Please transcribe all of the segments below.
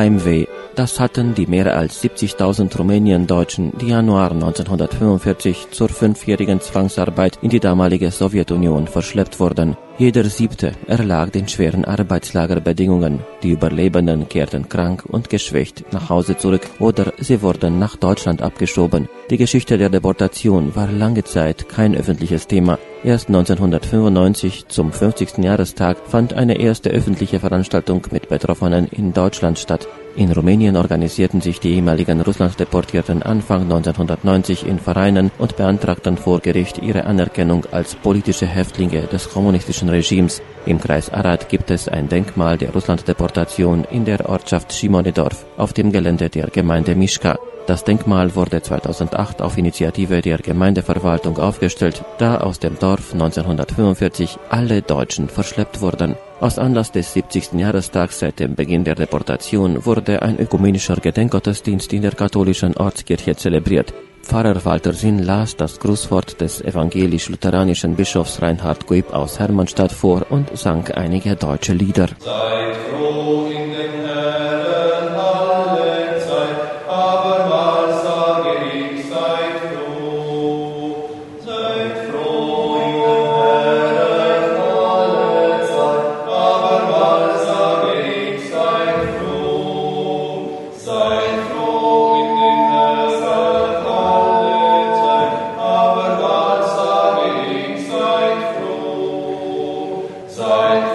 Heimweh. Das hatten die mehr als 70.000 Rumäniendeutschen, die Januar 1945 zur 5-jährigen Zwangsarbeit in die damalige Sowjetunion verschleppt wurden. Jeder 7. erlag den schweren Arbeitslagerbedingungen. Die Überlebenden kehrten krank und geschwächt nach Hause zurück oder sie wurden nach Deutschland abgeschoben. Die Geschichte der Deportation war lange Zeit kein öffentliches Thema. Erst 1995, zum 50. Jahrestag, fand eine erste öffentliche Veranstaltung mit Betroffenen in Deutschland statt. In Rumänien organisierten sich die ehemaligen Russlanddeportierten Anfang 1990 in Vereinen und beantragten vor Gericht ihre Anerkennung als politische Häftlinge des kommunistischen Regimes. Im Kreis Arad gibt es ein Denkmal der Russlanddeportation in der Ortschaft Šimonidorf auf dem Gelände der Gemeinde Mischka. Das Denkmal wurde 2008 auf Initiative der Gemeindeverwaltung aufgestellt, da aus dem Dorf 1945 alle Deutschen verschleppt wurden. Aus Anlass des 70. Jahrestags seit dem Beginn der Deportation wurde ein ökumenischer Gedenkgottesdienst in der katholischen Ortskirche zelebriert. Pfarrer Walter Sinn las das Grußwort des evangelisch-lutheranischen Bischofs Reinhard Guib aus Hermannstadt vor und sang einige deutsche Lieder. Seid froh in dem Herrn alle Zeit, abermals sage ich, seid froh. Seid froh in dem Herrn alle Zeit, abermals sage ich, seid froh. Seid froh in dem Herrn alle Zeit, abermals sage ich, seid froh. Seid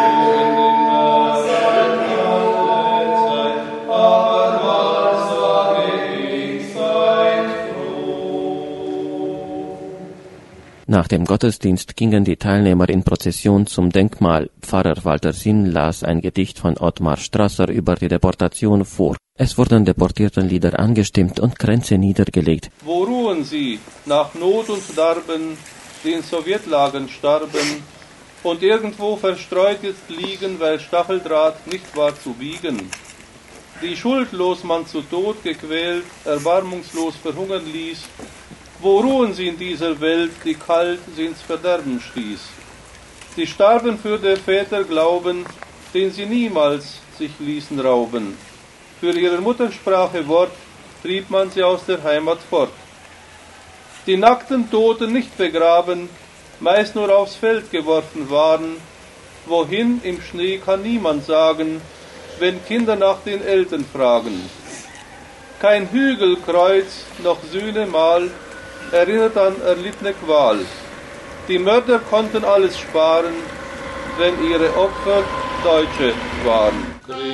Nach dem Gottesdienst gingen die Teilnehmer in Prozession zum Denkmal. Pfarrer Walter Sinn las ein Gedicht von Ottmar Strasser über die Deportation vor. Es wurden Deportiertenlieder angestimmt und Kränze niedergelegt. Wo ruhen sie, nach Not und Darben, die in Sowjetlagern starben, und irgendwo verstreut jetzt liegen, weil Stacheldraht nicht war zu biegen, die schuldlos man zu Tod gequält, erbarmungslos verhungern ließ. Wo ruhen sie in dieser Welt, die kalt sie ins Verderben stieß? Sie starben für der Väter Glauben, den sie niemals sich ließen rauben. Für ihre Muttersprache Wort trieb man sie aus der Heimat fort. Die nackten Toten nicht begraben, meist nur aufs Feld geworfen waren. Wohin im Schnee kann niemand sagen, wenn Kinder nach den Eltern fragen. Kein Hügelkreuz noch Sühnemal erinnert an erlittene Qual. Die Mörder konnten alles sparen, wenn ihre Opfer Deutsche waren.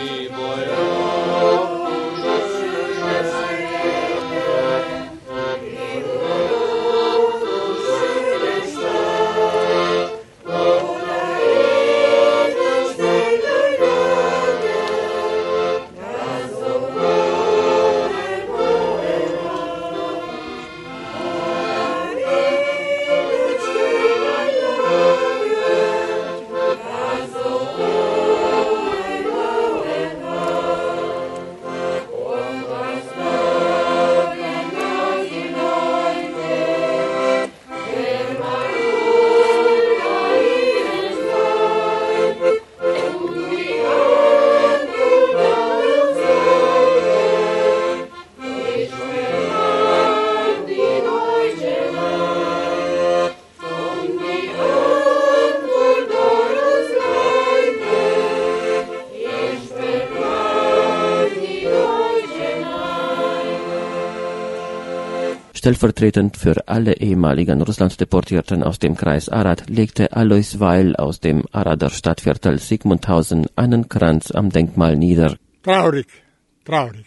Stellvertretend für alle ehemaligen Russlanddeportierten aus dem Kreis Arad legte Alois Weil aus dem Arader Stadtviertel Sigmundhausen einen Kranz am Denkmal nieder. Traurig, traurig.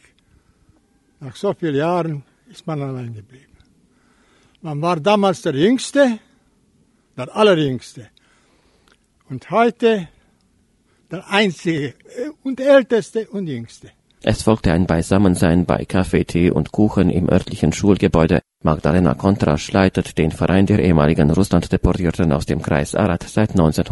Nach so vielen Jahren ist man allein geblieben. Man war damals der Jüngste, der Allerjüngste. Und heute der Einzige und Älteste und Jüngste. Es folgte ein Beisammensein bei Kaffee, Tee und Kuchen im örtlichen Schulgebäude. Magdalena Kontrasch leitet den Verein der ehemaligen Russlanddeportierten aus dem Kreis Arad seit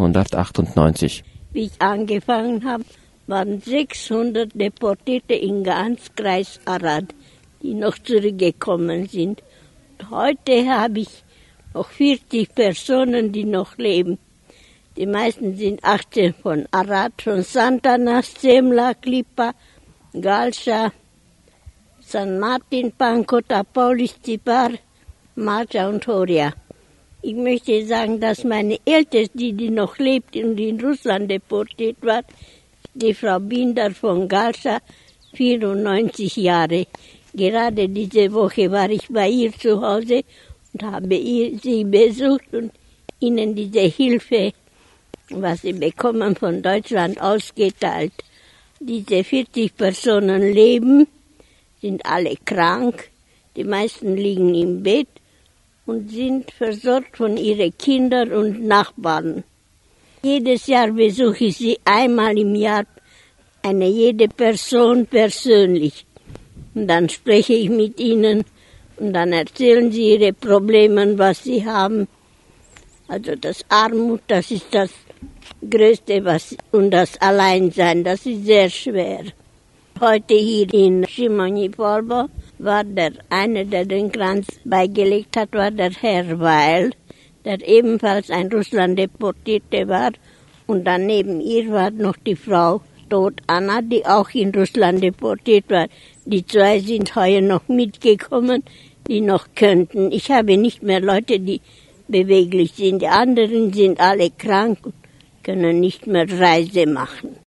1998. Wie ich angefangen habe, waren 600 Deportierte in ganz Kreis Arad, die noch zurückgekommen sind. Heute habe ich noch 40 Personen, die noch leben. Die meisten sind 18 von Arad, von Santana, Semla, Klippa, Galscha, San Martin, Pankota, Paulis, Zipar, Marja und Horia. Ich möchte sagen, dass meine Älteste, die noch lebt und in Russland deportiert war, die Frau Binder von Galscha, 94 Jahre. Gerade diese Woche war ich bei ihr zu Hause und habe sie besucht und ihnen diese Hilfe, was sie bekommen von Deutschland, ausgeteilt. Diese 40 Personen leben, sind alle krank, die meisten liegen im Bett und sind versorgt von ihren Kindern und Nachbarn. Jedes Jahr besuche ich sie einmal im Jahr, jede Person persönlich. Und dann spreche ich mit ihnen und dann erzählen sie ihre Probleme, was sie haben. Also das Armut, das ist das Größte, und das Alleinsein, das ist sehr schwer. Heute hier in Schimonyi-Polbo war einer, der den Kranz beigelegt hat, war der Herr Weil, der ebenfalls ein Russland-Deportierte war. Und daneben ihr war noch die Frau Tod Anna, die auch in Russland deportiert war. Die zwei sind heuer noch mitgekommen, die noch könnten. Ich habe nicht mehr Leute, die beweglich sind. Die anderen sind alle krank und können nicht mehr Reise machen.